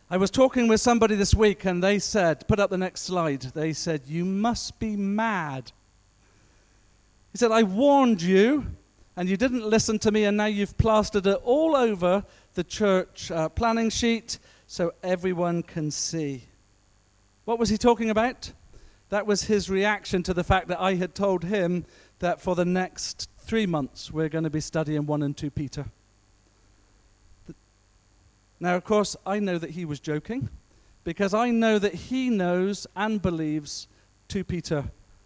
I was talking with somebody this week and they said, put up the next slide, they said, "You must be mad." He said, "I warned you and you didn't listen to me, and now you've plastered it all over the church planning sheet so everyone can see." What was he talking about? That was his reaction to the fact that I had told him that for the next 3 months we're going to be studying 1 and 2 Peter. Now, of course, I know that he was joking, because I know that he knows and believes 2 Peter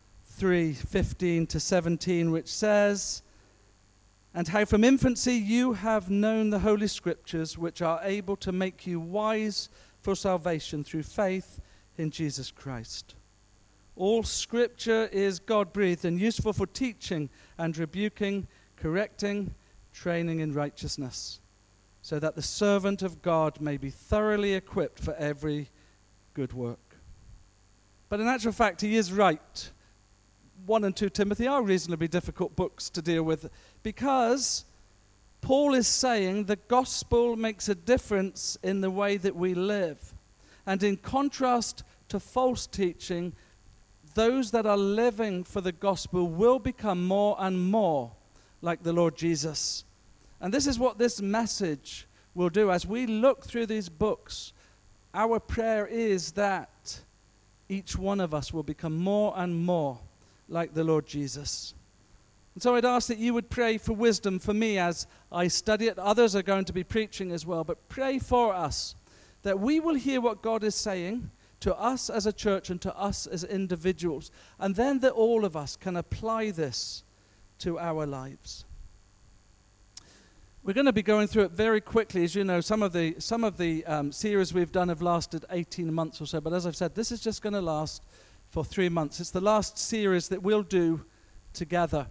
3:15 to 17, which says, "And how from infancy you have known the Holy Scriptures, which are able to make you wise for salvation through faith in Jesus Christ. All Scripture is God-breathed and useful for teaching and rebuking, correcting, training in righteousness, so that the servant of God may be thoroughly equipped for every good work." But in actual fact, he is right. 1 and 2 Timothy are reasonably difficult books to deal with, because Paul is saying the gospel makes a difference in the way that we live. And in contrast to false teaching, those that are living for the gospel will become more and more like the Lord Jesus. And this is what this message will do. As we look through these books, our prayer is that each one of us will become more and more like the Lord Jesus. And so I'd ask that you would pray for wisdom for me as I study it. Others are going to be preaching as well, but pray for us that we will hear what God is saying to us as a church and to us as individuals, and then that all of us can apply this to our lives. We're going to be going through it very quickly. As you know, some of the series we've done have lasted 18 months or so, but as I've said, this is just going to last for 3 months. It's the last series that we'll do together.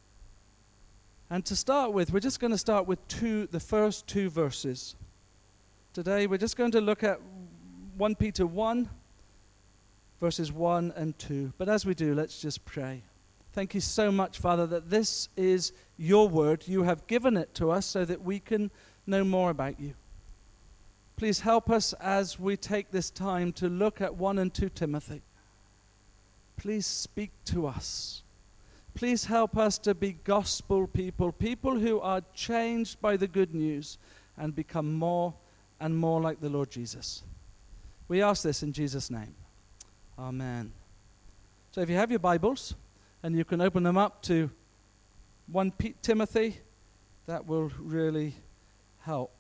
And to start with, we're just going to start with the first 2 verses. Today, we're just going to look at 1 Peter 1, verses 1 and 2. But as we do, let's just pray. Thank you so much, Father, that this is your word. You have given it to us so that we can know more about you. Please help us as we take this time to look at 1 and 2 Timothy. Please speak to us. Please help us to be gospel people, people who are changed by the good news and become more and more like the Lord Jesus. We ask this in Jesus' name. Amen. So if you have your Bibles, and you can open them up to 1 Timothy, that will really help.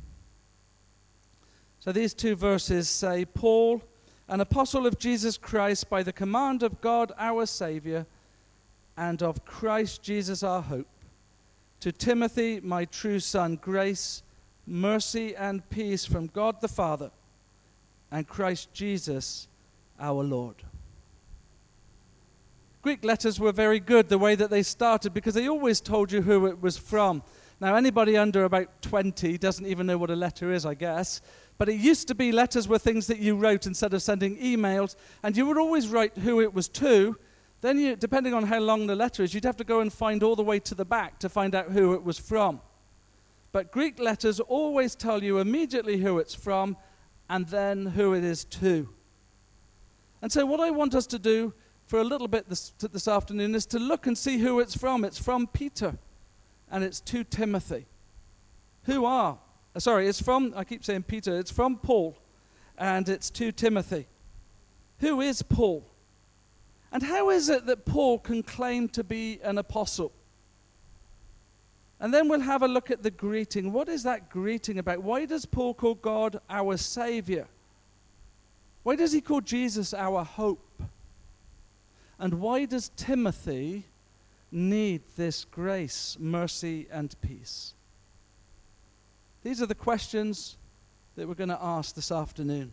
So these 2 verses say, "Paul, an apostle of Jesus Christ, by the command of God our Savior, and of Christ Jesus our hope, to Timothy, my true son, grace, mercy, and peace from God the Father, and Christ Jesus our Lord." Greek letters were very good, the way that they started, because they always told you who it was from. Now, anybody under about 20 doesn't even know what a letter is, I guess. But it used to be letters were things that you wrote instead of sending emails, and you would always write who it was to. Then, you, depending on how long the letter is, you'd have to go and find all the way to the back to find out who it was from. But Greek letters always tell you immediately who it's from, and then who it is to. And so what I want us to do for a little bit this afternoon is to look and see who it's from. It's from Peter, and it's to Timothy. It's from, I keep saying Peter, it's from Paul, and it's to Timothy. Who is Paul? And how is it that Paul can claim to be an apostle? And then we'll have a look at the greeting. What is that greeting about? Why does Paul call God our Savior? Why does he call Jesus our hope? And why does Timothy need this grace, mercy, and peace? These are the questions that we're going to ask this afternoon.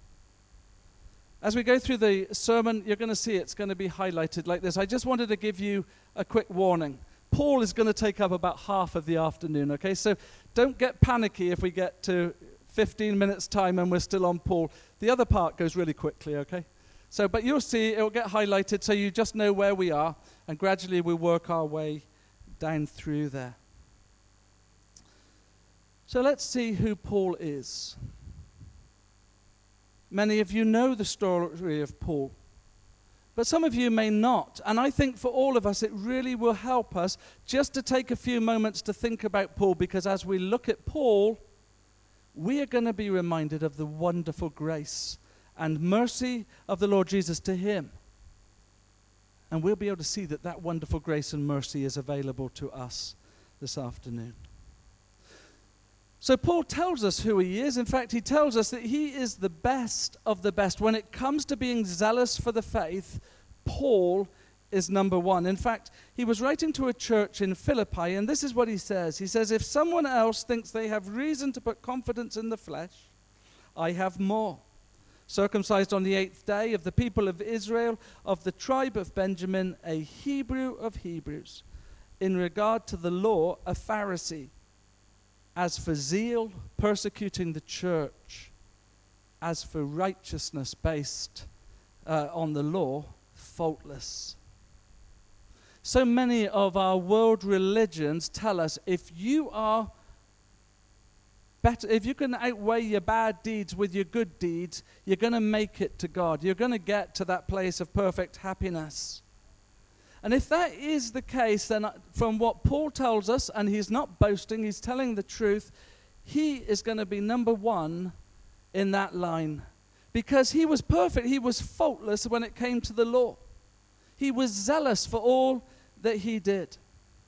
As we go through the sermon, you're going to see it's going to be highlighted like this. I just wanted to give you a quick warning. Paul is going to take up about half of the afternoon, okay? So don't get panicky if we get to 15 minutes time and we're still on Paul. The other part goes really quickly, okay? So, but you'll see it will get highlighted so you just know where we are, and gradually we'll work our way down through there. So let's see who Paul is. Many of you know the story of Paul, but some of you may not. And I think for all of us, it really will help us just to take a few moments to think about Paul, because as we look at Paul, we are going to be reminded of the wonderful grace and mercy of the Lord Jesus to him. And we'll be able to see that that wonderful grace and mercy is available to us this afternoon. So Paul tells us who he is. In fact, he tells us that he is the best of the best. When it comes to being zealous for the faith, Paul is number one. In fact, he was writing to a church in Philippi, and this is what he says. He says, if someone else thinks they have reason to put confidence in the flesh, I have more. Circumcised on the 8th day, of the people of Israel, of the tribe of Benjamin, a Hebrew of Hebrews. In regard to the law, a Pharisee. As for zeal, persecuting the church. As for righteousness based on the law, faultless. So many of our world religions tell us if you are better, if you can outweigh your bad deeds with your good deeds, you're going to make it to God. You're going to get to that place of perfect happiness. And if that is the case, then from what Paul tells us, and he's not boasting, he's telling the truth, he is going to be number one in that line. Because he was perfect, he was faultless when it came to the law. He was zealous for all that he did.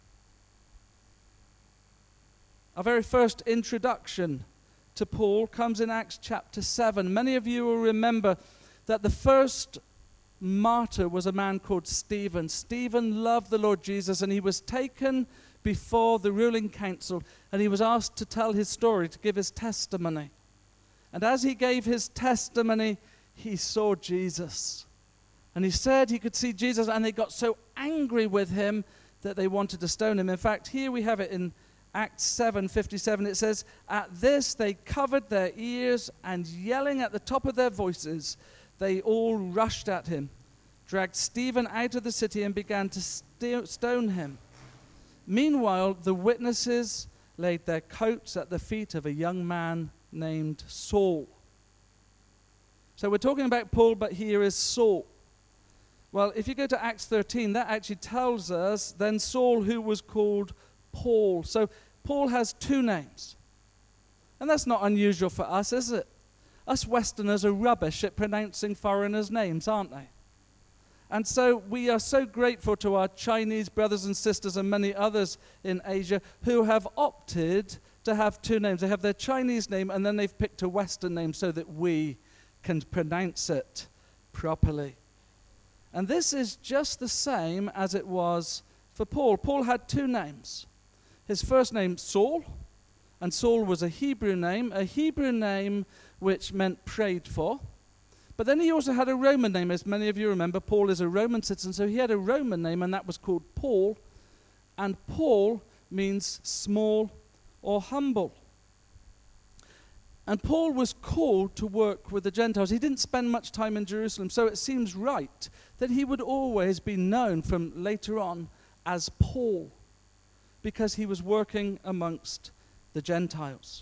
Our very first introduction to Paul comes in Acts chapter 7. Many of you will remember that the first martyr was a man called Stephen. Stephen loved the Lord Jesus, and he was taken before the ruling council, and he was asked to tell his story, to give his testimony. And as he gave his testimony, he saw Jesus. And he said he could see Jesus, and they got so angry with him that they wanted to stone him. In fact, here we have it in Acts 7:57. It says, at this they covered their ears, and yelling at the top of their voices, they all rushed at him, dragged Stephen out of the city, and began to stone him. Meanwhile, the witnesses laid their coats at the feet of a young man named Saul. So we're talking about Paul, but here is Saul. Well, if you go to Acts 13, that actually tells us then Saul, who was called Paul. So Paul has two names. And that's not unusual for us, is it? Us Westerners are rubbish at pronouncing foreigners' names, aren't they? And so we are so grateful to our Chinese brothers and sisters and many others in Asia who have opted to have two names. They have their Chinese name, and then they've picked a Western name so that we can pronounce it properly. And this is just the same as it was for Paul. Paul had two names. His first name, Saul, and Saul was a Hebrew name which meant prayed for. But then he also had a Roman name. As many of you remember, Paul is a Roman citizen, so he had a Roman name, and that was called Paul. And Paul means small or humble. And Paul was called to work with the Gentiles. He didn't spend much time in Jerusalem, so it seems right that he would always be known from later on as Paul, because he was working amongst the Gentiles.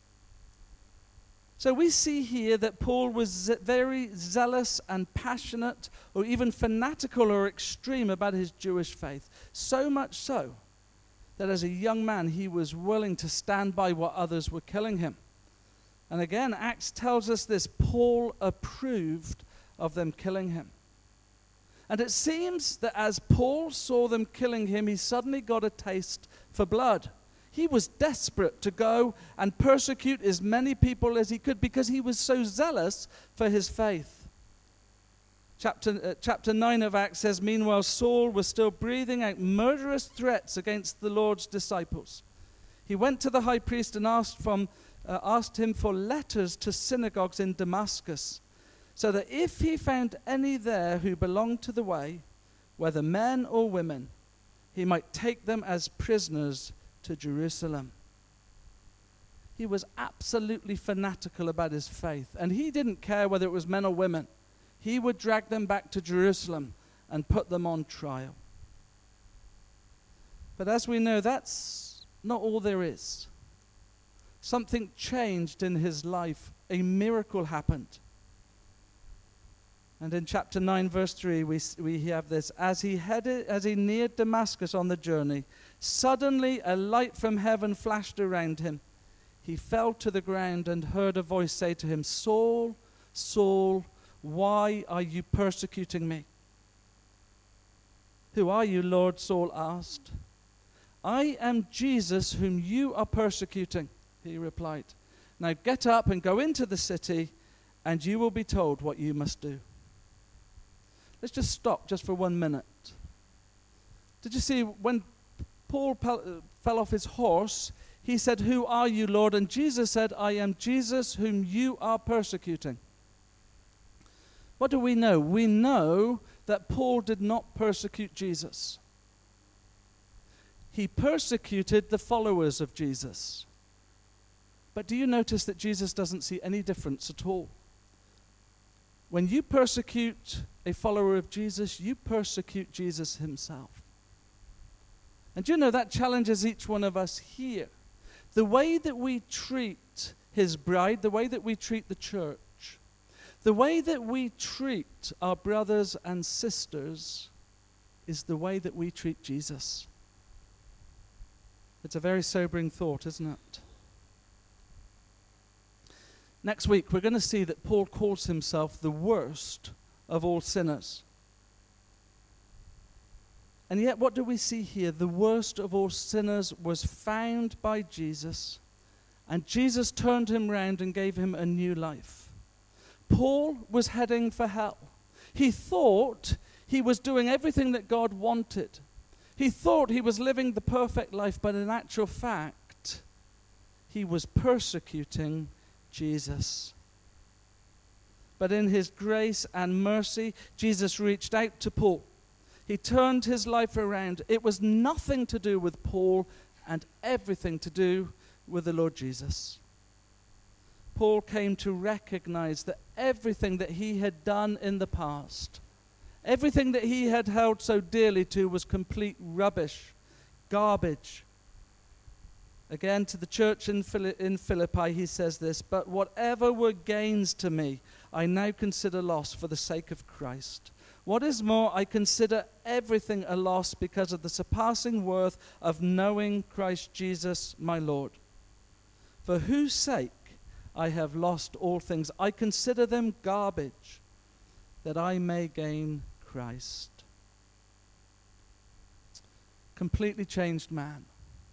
So we see here that Paul was very zealous and passionate, or even fanatical or extreme about his Jewish faith. So much so that as a young man he was willing to stand by while others were killing him. And again, Acts tells us this: Paul approved of them killing him. And it seems that as Paul saw them killing him, he suddenly got a taste for blood. He was desperate to go and persecute as many people as he could because he was so zealous for his faith. Chapter 9 of Acts says, meanwhile, Saul was still breathing out murderous threats against the Lord's disciples. He went to the high priest and asked him for letters to synagogues in Damascus, so that if he found any there who belonged to the way, whether men or women, he might take them as prisoners to Jerusalem. He was absolutely fanatical about his faith, and he didn't care whether it was men or women. He would drag them back to Jerusalem and put them on trial. But as we know, that's not all there is. Something changed in his life. A miracle happened. And in chapter 9, verse 3, we have this. As he neared Damascus on the journey, suddenly a light from heaven flashed around him. He fell to the ground and heard a voice say to him, Saul, Saul, why are you persecuting me? Who are you, Lord? Saul asked. I am Jesus whom you are persecuting, he replied. Now get up and go into the city, and you will be told what you must do. Let's just stop just for 1 minute. Did you see when Paul fell off his horse, he said, Who are you, Lord? And Jesus said, I am Jesus whom you are persecuting. What do we know? We know that Paul did not persecute Jesus. He persecuted the followers of Jesus. But do you notice that Jesus doesn't see any difference at all? When you persecute a follower of Jesus, you persecute Jesus himself. And you know that challenges each one of us here. The way that we treat his bride, the way that we treat the church, the way that we treat our brothers and sisters is the way that we treat Jesus. It's a very sobering thought, isn't it? Next week, we're going to see that Paul calls himself the worst of all sinners. And yet, what do we see here? The worst of all sinners was found by Jesus, and Jesus turned him round and gave him a new life. Paul was heading for hell. He thought he was doing everything that God wanted. He thought he was living the perfect life, but in actual fact, he was persecuting Jesus. But in his grace and mercy, Jesus reached out to Paul. He turned his life around. It was nothing to do with Paul and everything to do with the Lord Jesus. Paul came to recognize that everything that he had done in the past, everything that he had held so dearly to, was complete rubbish, garbage. Again, to the church in Philippi, he says this, but whatever were gains to me, I now consider loss for the sake of Christ. What is more, I consider everything a loss because of the surpassing worth of knowing Christ Jesus my Lord. For whose sake I have lost all things. I consider them garbage, that I may gain Christ. Completely changed man.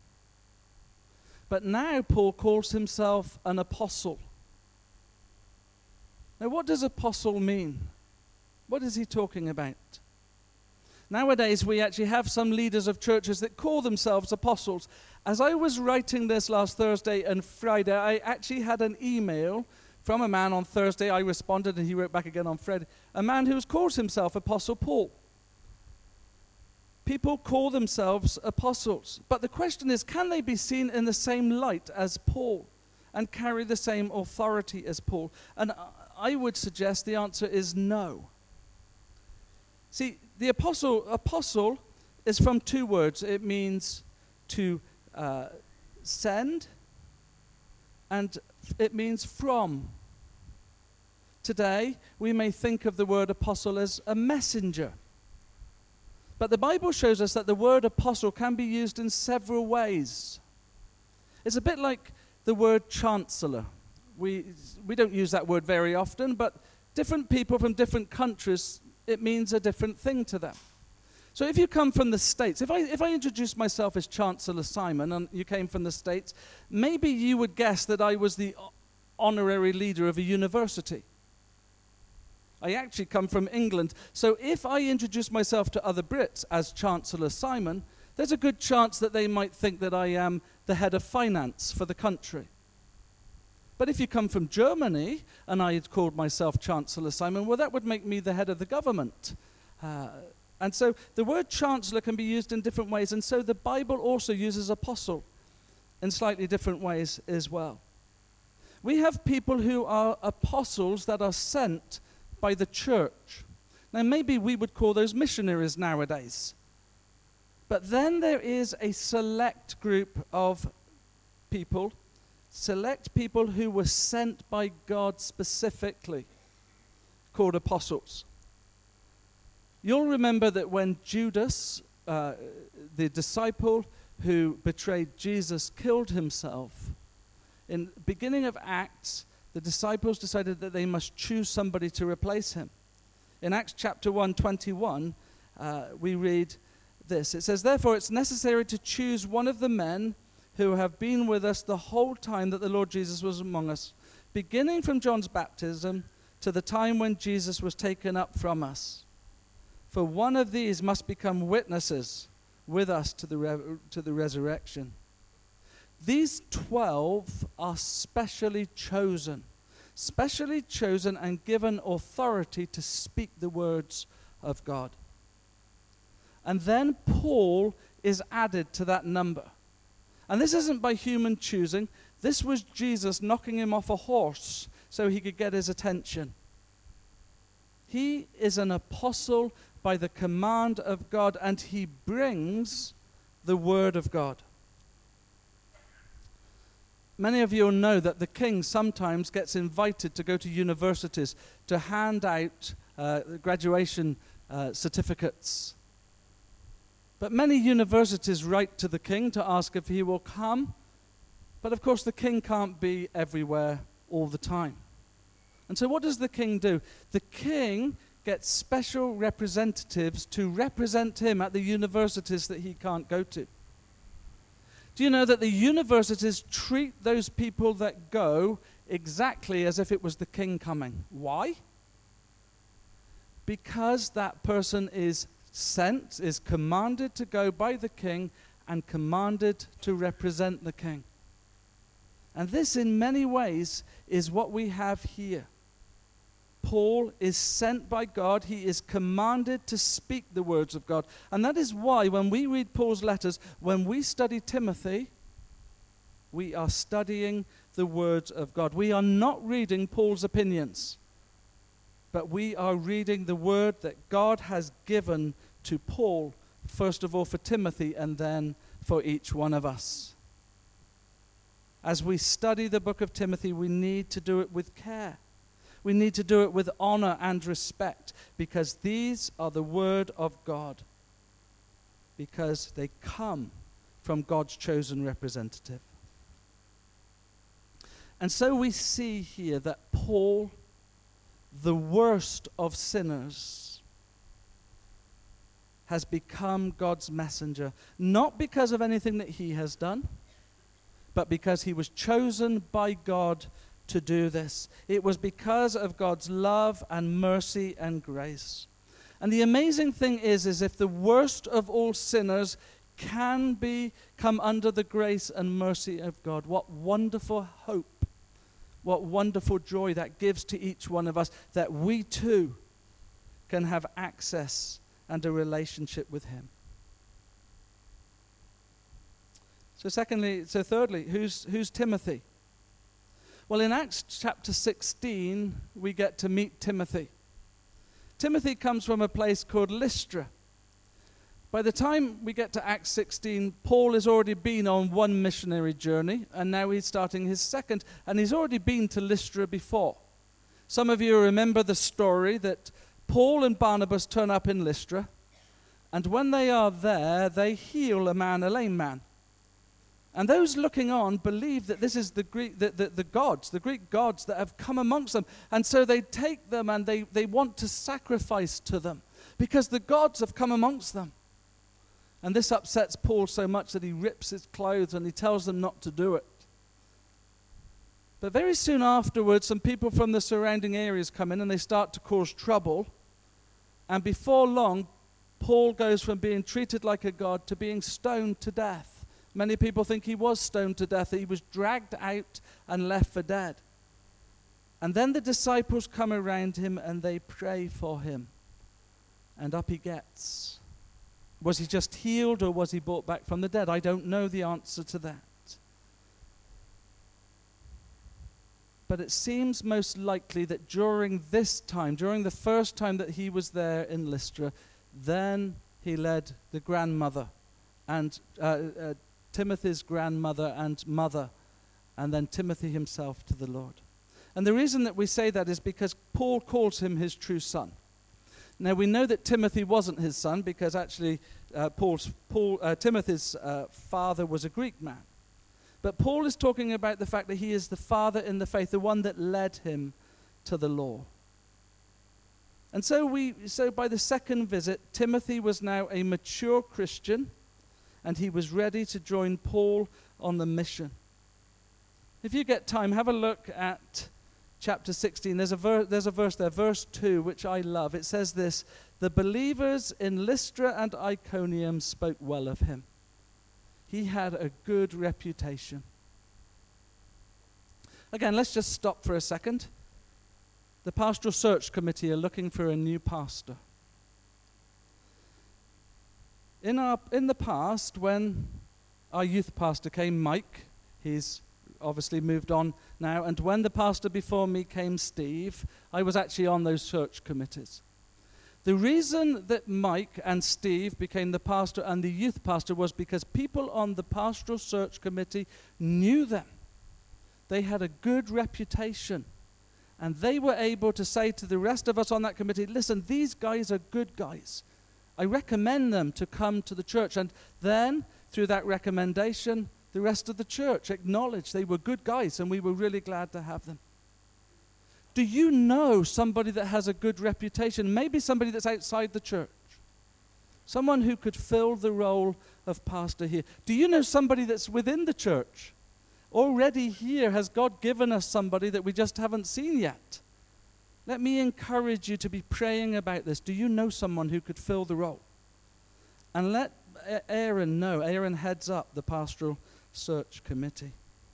But now Paul calls himself an apostle. Now, what does apostle mean? What is he talking about? Nowadays, we actually have some leaders of churches that call themselves apostles. As I was writing this last Thursday and Friday, I actually had an email from a man on Thursday. I responded, and he wrote back again on Friday. A man who calls himself Apostle Paul. People call themselves apostles. But the question is, can they be seen in the same light as Paul and carry the same authority as Paul? And I would suggest the answer is no. See, the apostle is from two words. It means to send, and it means from. Today, we may think of the word apostle as a messenger. But the Bible shows us that the word apostle can be used in several ways. It's a bit like the word chancellor. We don't use that word very often, but different people from different countries, it means a different thing to them. So if you come from the States, if I introduce myself as Chancellor Simon and you came from the States, maybe you would guess that I was the honorary leader of a university. I actually come from England. So if I introduce myself to other Brits as Chancellor Simon, there's a good chance that they might think that I am the head of finance for the country. But if you come from Germany and I had called myself Chancellor Simon, well, that would make me the head of the government. And so the word chancellor can be used in different ways. And so the Bible also uses apostle in slightly different ways as well. We have people who are apostles that are sent by the church. Now, maybe we would call those missionaries nowadays. But then there is a select group of people, who were sent by God specifically, called apostles. You'll remember that when Judas, the disciple who betrayed Jesus, killed himself, in the beginning of Acts, the disciples decided that they must choose somebody to replace him. In Acts chapter 1:21, we read this. It says, "Therefore it's necessary to choose one of the men who have been with us the whole time that the Lord Jesus was among us, beginning from John's baptism to the time when Jesus was taken up from us. For one of these must become witnesses with us to the resurrection." These 12 are specially chosen and given authority to speak the words of God. And then Paul is added to that number. And this isn't by human choosing. This was Jesus knocking him off a horse so he could get his attention. He is an apostle by the command of God, and he brings the word of God. Many of you will know that the king sometimes gets invited to go to universities to hand out graduation certificates. But many universities write to the king to ask if he will come. But of course the king can't be everywhere all the time. And so what does the king do? The king gets special representatives to represent him at the universities that he can't go to. Do you know that the universities treat those people that go exactly as if it was the king coming? Why? Because that person is sent, is commanded to go by the king and commanded to represent the king. And this in many ways is what we have here. Paul is sent by God. He is commanded to speak the words of God. And that is why when we read Paul's letters, when we study Timothy, we are studying the words of God. We are not reading Paul's opinions, but we are reading the word that God has given to Paul, first of all for Timothy, and then for each one of us. As we study the book of Timothy, we need to do it with care. We need to do it with honor and respect, because these are the word of God, because they come from God's chosen representative. And so we see here that Paul, the worst of sinners, has become God's messenger, not because of anything that he has done, but because he was chosen by God to do this. It was because of God's love and mercy and grace. And the amazing thing is if the worst of all sinners can come under the grace and mercy of God, what wonderful hope, what wonderful joy that gives to each one of us, that we too can have access and a relationship with him. So thirdly, who's Timothy? Well, in Acts chapter 16, we get to meet Timothy. Timothy comes from a place called Lystra. By the time we get to Acts 16, Paul has already been on one missionary journey, and now he's starting his second, and he's already been to Lystra before. Some of you remember the story that Paul and Barnabas turn up in Lystra, and when they are there, they heal a lame man. And those looking on believe that this is the Greek gods that have come amongst them. And so they take them and they want to sacrifice to them because the gods have come amongst them. And this upsets Paul so much that he rips his clothes and he tells them not to do it. But very soon afterwards, some people from the surrounding areas come in and they start to cause trouble. And before long, Paul goes from being treated like a god to being stoned to death. Many people think he was stoned to death. He was dragged out and left for dead. And then the disciples come around him and they pray for him. And up he gets. Was he just healed or was he brought back from the dead? I don't know the answer to that. But it seems most likely that during this time, during the first time that he was there in Lystra, then he led the grandmother and Timothy's grandmother and mother, and then Timothy himself to the Lord. And the reason that we say that is because Paul calls him his true son. Now we know that Timothy wasn't his son because actually Timothy's father was a Greek man. But Paul is talking about the fact that he is the father in the faith, the one that led him to the law. And so by the second visit, Timothy was now a mature Christian, and he was ready to join Paul on the mission. If you get time, have a look at chapter 16. There's a verse there, verse 2, which I love. It says this: "The believers in Lystra and Iconium spoke well of him." He had a good reputation. Again, let's just stop for a second. The Pastoral Search Committee are looking for a new pastor. In the past, when our youth pastor came, Mike, he's obviously moved on now, and when the pastor before me came, Steve, I was actually on those search committees. The reason that Mike and Steve became the pastor and the youth pastor was because people on the Pastoral Search Committee knew them. They had a good reputation. And they were able to say to the rest of us on that committee, listen, these guys are good guys. I recommend them to come to the church. And then, through that recommendation, the rest of the church acknowledged they were good guys, and we were really glad to have them. Do you know somebody that has a good reputation? Maybe somebody that's outside the church. Someone who could fill the role of pastor here. Do you know somebody that's within the church? Already here, has God given us somebody that we just haven't seen yet? Let me encourage you to be praying about this. Do you know someone who could fill the role? And let Aaron know. Aaron heads up the Pastoral Search Committee.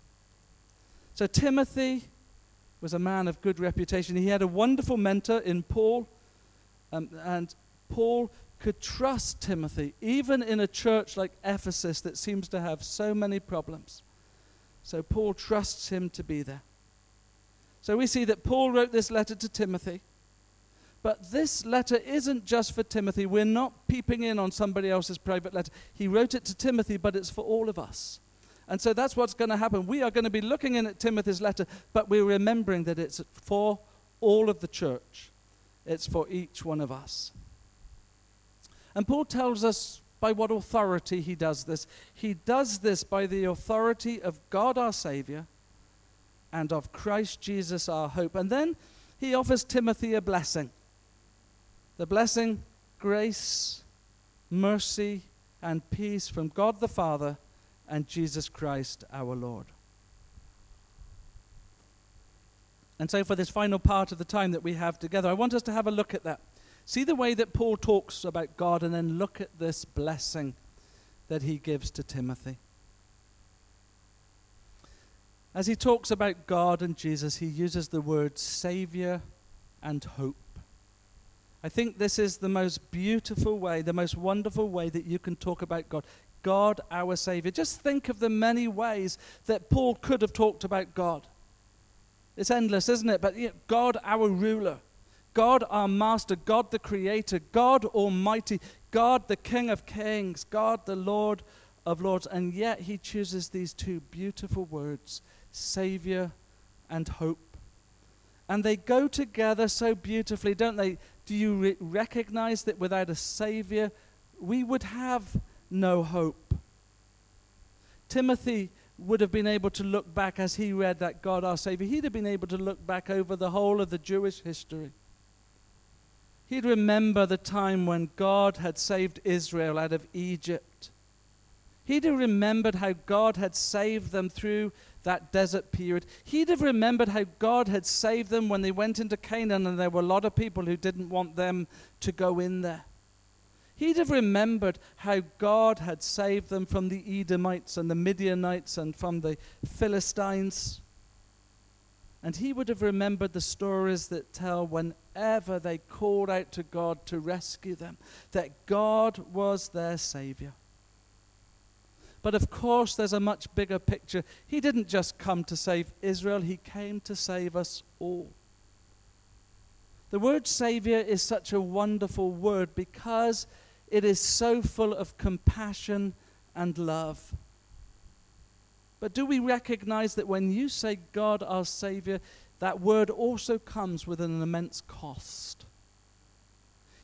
So Timothy was a man of good reputation. He had a wonderful mentor in Paul, and Paul could trust Timothy, even in a church like Ephesus that seems to have so many problems. So Paul trusts him to be there. So we see that Paul wrote this letter to Timothy, but this letter isn't just for Timothy. We're not peeping in on somebody else's private letter. He wrote it to Timothy, but it's for all of us. And so that's what's going to happen. We are going to be looking in at Timothy's letter, but we're remembering that it's for all of the church. It's for each one of us. And Paul tells us by what authority he does this. He does this by the authority of God our Savior and of Christ Jesus our hope. And then he offers Timothy a blessing. The blessing, grace, mercy, and peace from God the Father and Jesus Christ our Lord. And so for this final part of the time that we have together, I want us to have a look at that. See the way that Paul talks about God, and then look at this blessing that he gives to Timothy. As he talks about God and Jesus, he uses the words Savior and hope. I think this is the most beautiful way, the most wonderful way that you can talk about God. God, our Savior. Just think of the many ways that Paul could have talked about God. It's endless, isn't it? But God, our ruler. God, our master. God, the creator. God Almighty. God, the King of kings. God, the Lord of lords. And yet he chooses these two beautiful words, Savior and hope. And they go together so beautifully, don't they? Do you recognize that without a Savior, we would have no hope? Timothy would have been able to look back as he read that God our Savior. He'd have been able to look back over the whole of the Jewish history. He'd remember the time when God had saved Israel out of Egypt. He'd have remembered how God had saved them through that desert period. He'd have remembered how God had saved them when they went into Canaan and there were a lot of people who didn't want them to go in there. He'd have remembered how God had saved them from the Edomites and the Midianites and from the Philistines. And he would have remembered the stories that tell whenever they called out to God to rescue them, that God was their Savior. But of course, there's a much bigger picture. He didn't just come to save Israel, he came to save us all. The word Savior is such a wonderful word because it is so full of compassion and love. But do we recognize that when you say God our Savior, that word also comes with an immense cost?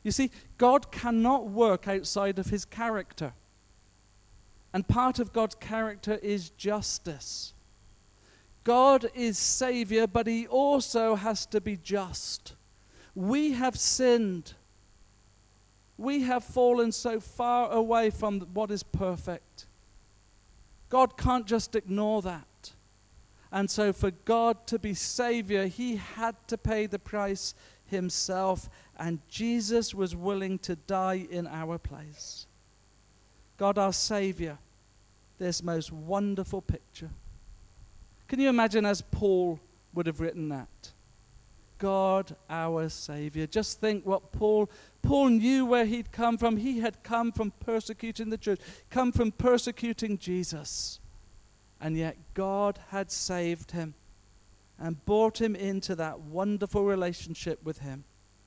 You see, God cannot work outside of his character. And part of God's character is justice. God is Savior, but he also has to be just. We have sinned. We have fallen so far away from what is perfect. God can't just ignore that. And so for God to be Savior, he had to pay the price himself. And Jesus was willing to die in our place. God our Savior, this most wonderful picture. Can you imagine as Paul would have written that? God our Savior. Just think what Paul knew where he'd come from. He had come from persecuting the church, come from persecuting Jesus. And yet God had saved him and brought him into that wonderful relationship with him.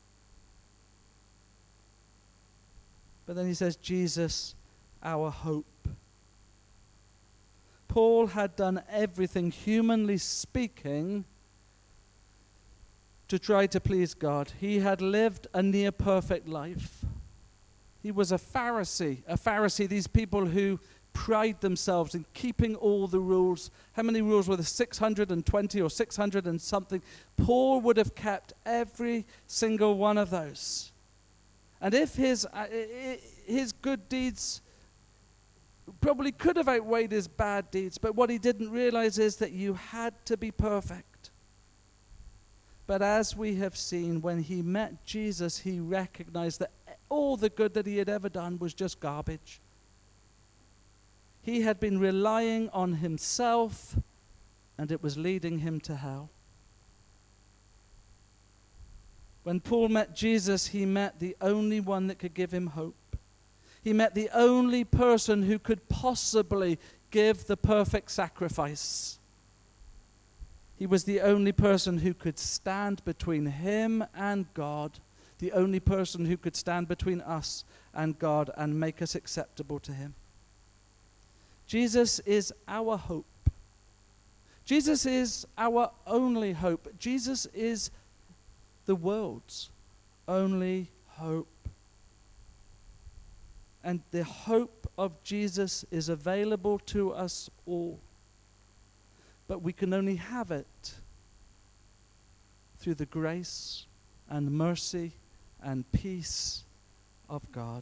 But then he says, Jesus, our hope. Paul had done everything, humanly speaking, to try to please God. He had lived a near perfect life. He was a Pharisee, these people who pride themselves in keeping all the rules. How many rules were there? 620 or 600 and something. Paul would have kept every single one of those. And if his good deeds probably could have outweighed his bad deeds, but what he didn't realize is that you had to be perfect. But as we have seen, when he met Jesus, he recognized that all the good that he had ever done was just garbage. He had been relying on himself, and it was leading him to hell. When Paul met Jesus, he met the only one that could give him hope. He met the only person who could possibly give the perfect sacrifice. He was the only person who could stand between him and God, the only person who could stand between us and God and make us acceptable to him. Jesus is our hope. Jesus is our only hope. Jesus is the world's only hope. And the hope of Jesus is available to us all. But we can only have it through the grace and mercy and peace of God.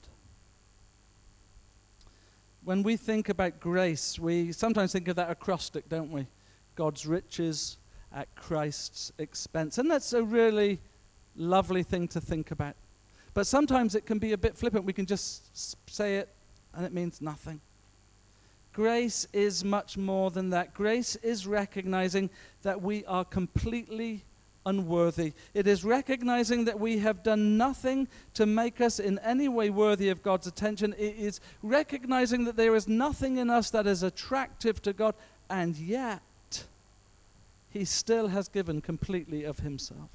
When we think about grace, we sometimes think of that acrostic, don't we? God's riches at Christ's expense. And that's a really lovely thing to think about. But sometimes it can be a bit flippant. We can just say it and it means nothing. Grace is much more than that. Grace is recognizing that we are completely unworthy. It is recognizing that we have done nothing to make us in any way worthy of God's attention. It is recognizing that there is nothing in us that is attractive to God, and yet he still has given completely of himself.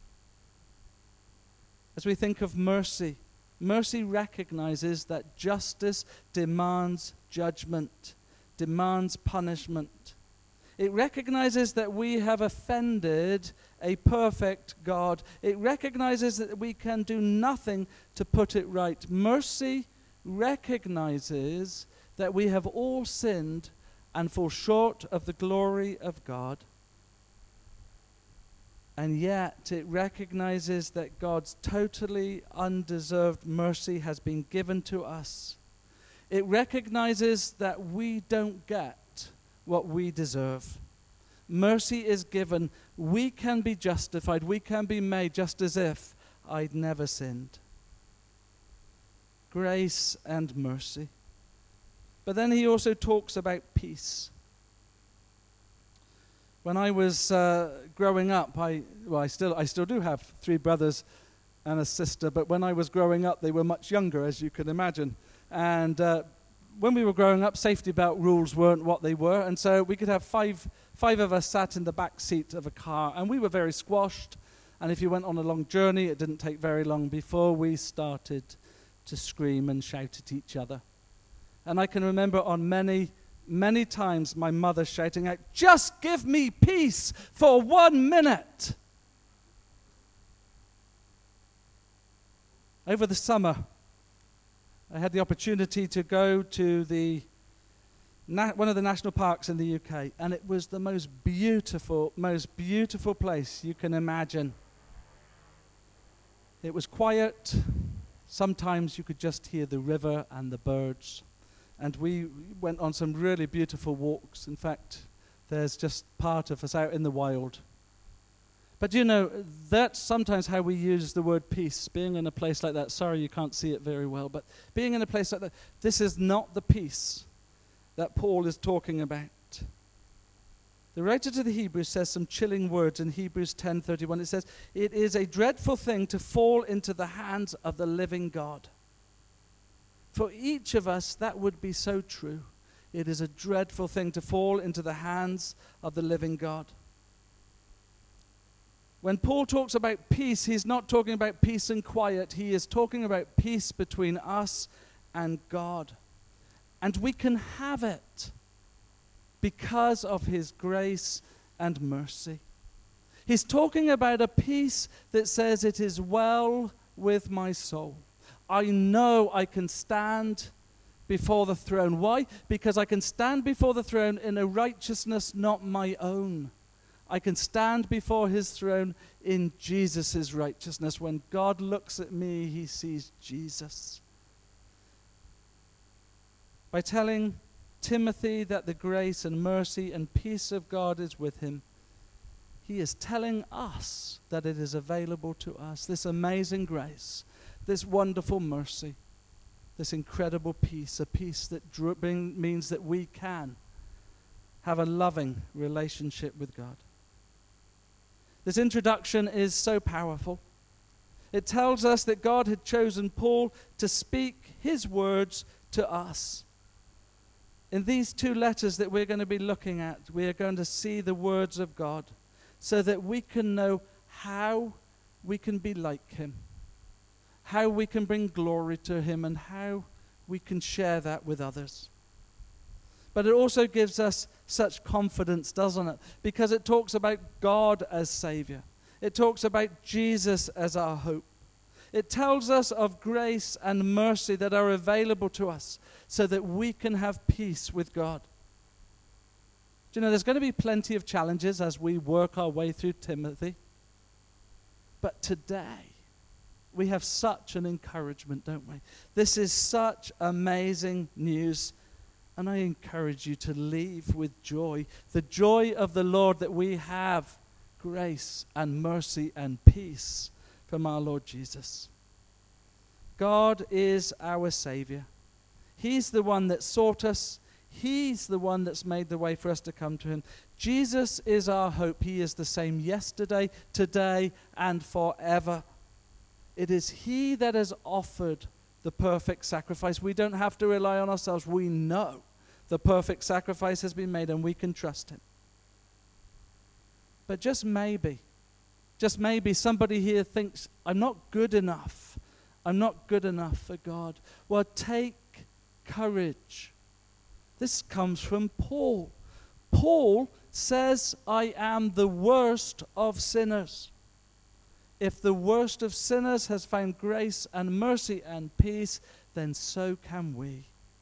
As we think of mercy, mercy recognizes that justice demands judgment, demands punishment. It recognizes that we have offended a perfect God. It recognizes that we can do nothing to put it right. Mercy recognizes that we have all sinned and fall short of the glory of God. And yet it recognizes that God's totally undeserved mercy has been given to us. It recognizes that we don't get what we deserve. Mercy is given. We can be justified. We can be made just as if I'd never sinned. Grace and mercy. But then he also talks about peace. When I was growing up, I still do have 3 brothers and a sister, but when I was growing up, they were much younger, as you can imagine. And when we were growing up, safety belt rules weren't what they were, and so we could have five of us sat in the back seat of a car, and we were very squashed. And if you went on a long journey, it didn't take very long before we started to scream and shout at each other. And I can remember on many times my mother shouting out, "Just give me peace for 1 minute." Over the summer, I had the opportunity to go to one of the national parks in the UK, and it was the most beautiful place you can imagine. It was quiet. Sometimes you could just hear the river and the birds. And we went on some really beautiful walks. In fact, there's just part of us out in the wild. But you know, that's sometimes how we use the word peace, being in a place like that. Sorry, you can't see it very well, but being in a place like that, this is not the peace that Paul is talking about. The writer to the Hebrews says some chilling words in Hebrews 10:31. It says, "It is a dreadful thing to fall into the hands of the living God." For each of us, that would be so true. It is a dreadful thing to fall into the hands of the living God. When Paul talks about peace, he's not talking about peace and quiet. He is talking about peace between us and God. And we can have it because of his grace and mercy. He's talking about a peace that says, "It is well with my soul. I know I can stand before the throne." Why? Because I can stand before the throne in a righteousness not my own. I can stand before his throne in Jesus' righteousness. When God looks at me, he sees Jesus. By telling Timothy that the grace and mercy and peace of God is with him, he is telling us that it is available to us. This amazing grace, this wonderful mercy, this incredible peace, a peace that means that we can have a loving relationship with God. This introduction is so powerful. It tells us that God had chosen Paul to speak his words to us. In these two letters that we're going to be looking at, we are going to see the words of God so that we can know how we can be like him, how we can bring glory to him, and how we can share that with others. But it also gives us such confidence, doesn't it? Because it talks about God as Savior. It talks about Jesus as our hope. It tells us of grace and mercy that are available to us so that we can have peace with God. Do you know, there's going to be plenty of challenges as we work our way through Timothy. But today, we have such an encouragement, don't we? This is such amazing news. And I encourage you to leave with joy. The joy of the Lord, that we have grace and mercy and peace from our Lord Jesus. God is our Savior. He's the one that sought us. He's the one that's made the way for us to come to him. Jesus is our hope. He is the same yesterday, today, and forever. It is he that has offered the perfect sacrifice. We don't have to rely on ourselves. We know the perfect sacrifice has been made and we can trust him. But just maybe somebody here thinks, I'm not good enough. I'm not good enough for God. Well, take courage. This comes from Paul. Paul says, I am the worst of sinners. If the worst of sinners has found grace and mercy and peace, then so can we.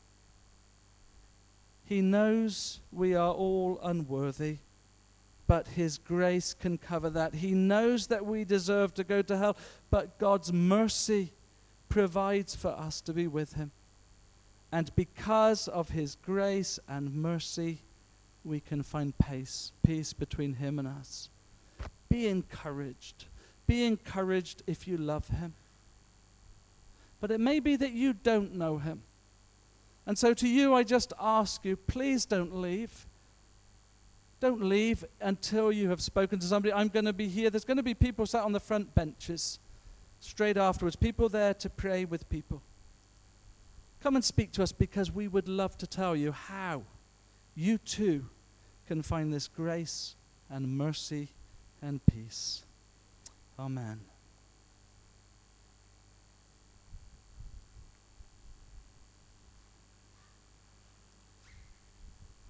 He knows we are all unworthy, but his grace can cover that. He knows that we deserve to go to hell, but God's mercy provides for us to be with him. And because of his grace and mercy, we can find peace between him and us. Be encouraged. Be encouraged if you love him. But it may be that you don't know him. And so to you, I just ask you, please don't leave. Don't leave until you have spoken to somebody. I'm going to be here. There's going to be people sat on the front benches straight afterwards, people there to pray with people. Come and speak to us, because we would love to tell you how you too can find this grace and mercy and peace. Amen.